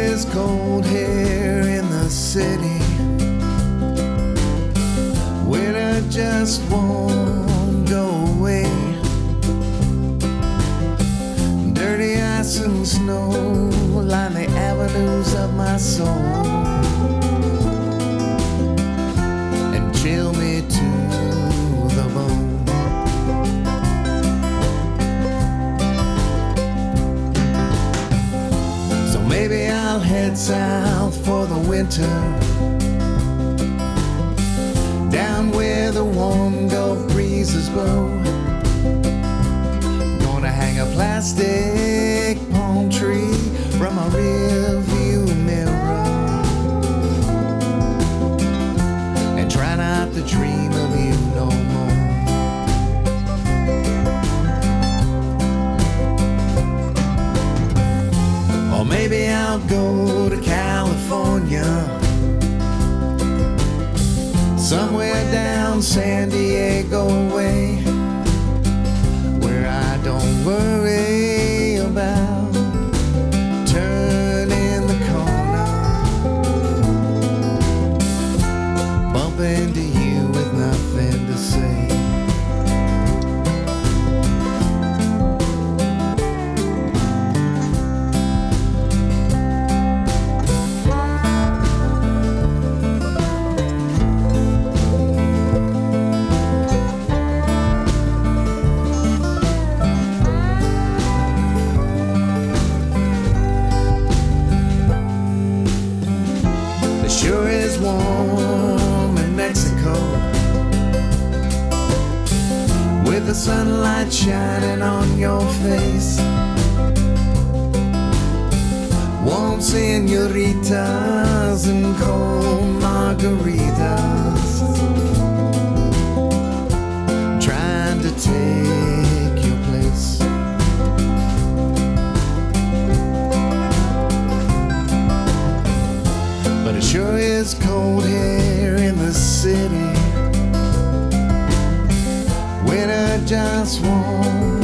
is cold here in the city. Winter just won't go away. Dirty ice and snow line the avenues of my soul and chill me to the bone. So maybe I'll head south for the winter, down where the warm Gulf breezes blow. Gonna hang a plastic palm tree from a rear view mirror and try not to dream of you no more. Or maybe I'll go to California, somewhere down San Diego way, where I don't worry about turning the corner, bump into you with nothing to say. Sure is warm in Mexico, with the sunlight shining on your face. Warm senoritas and cold margaritas, trying to take your place. But it sure is cold here in the city. Winter just won't